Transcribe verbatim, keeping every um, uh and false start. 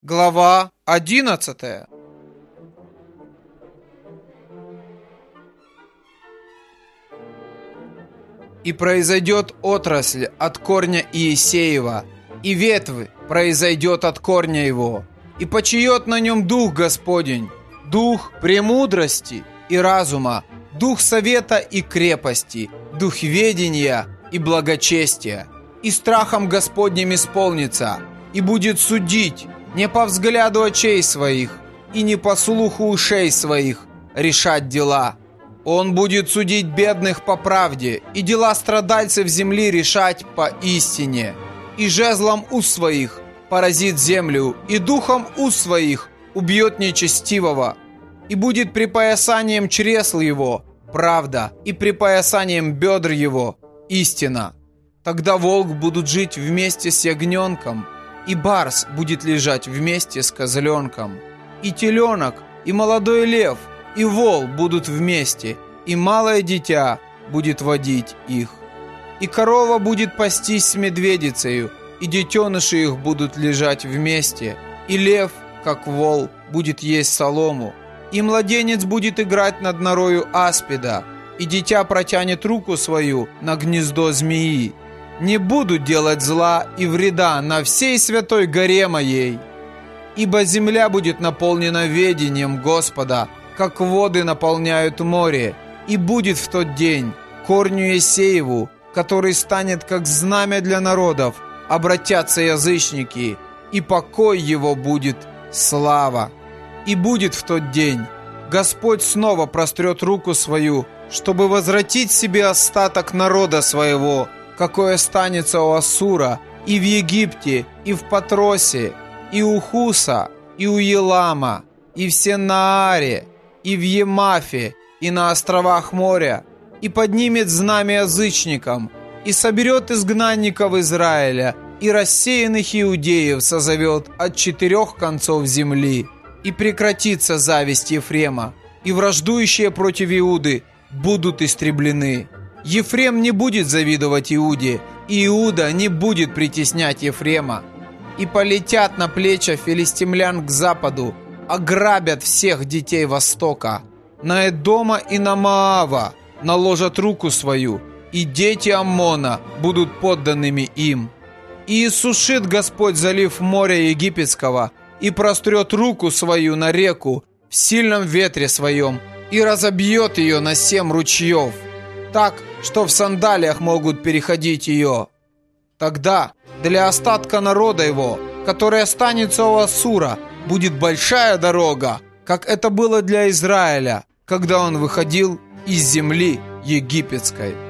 Глава одиннадцатая. И произойдет отрасль от корня Иисеева, и ветвь произойдет от корня его, и почиет на нем Дух Господень, Дух премудрости и разума, Дух совета и крепости, Дух ведения и благочестия, и страхом Господним исполнится, и будет судить не по взгляду очей своих и не по слуху ушей своих решать дела. Он будет судить бедных по правде, и дела страдальцев земли решать по истине. И жезлом уст своих поразит землю, и духом уст своих убьет нечестивого. И будет припоясанием чресл его правда, и припоясанием бедр его истина. Тогда волк будет жить вместе с ягненком, и барс будет лежать вместе с козленком. И теленок, и молодой лев, и вол будут вместе, и малое дитя будет водить их. И корова будет пастись с медведицею, и детеныши их будут лежать вместе, и лев, как вол, будет есть солому, и младенец будет играть над норою аспида, и дитя протянет руку свою на гнездо змеи. Не буду делать зла и вреда на всей святой горе моей, ибо земля будет наполнена ведением Господа, как воды наполняют море, и будет в тот день корню Иисееву, который станет как знамя для народов, обратятся язычники, и покой его будет слава. И будет в тот день Господь снова прострет руку свою, чтобы возвратить себе остаток народа своего, какой останется у Ассура, и в Египте, и в Патросе, и у Хуса, и у Елама, и в Сенааре, и в Емафе, и на островах моря, и поднимет знамя язычникам, и соберет изгнанников Израиля, и рассеянных иудеев созовет от четырех концов земли. И прекратится зависть Ефрема, и враждующие против Иуды будут истреблены. Ефрем не будет завидовать Иуде, и Иуда не будет притеснять Ефрема. И полетят на плечи филистимлян к западу, ограбят всех детей Востока. На Эдома и на Моава наложат руку свою, и дети Аммона будут подданными им. И иссушит Господь залив моря египетского, и прострет руку свою на реку в сильном ветре своем, и разобьет ее на семь ручьев, так, что в сандалиях могут переходить ее. Тогда для остатка народа его, который останется у Ассура, будет большая дорога, как это было для Израиля, когда он выходил из земли египетской.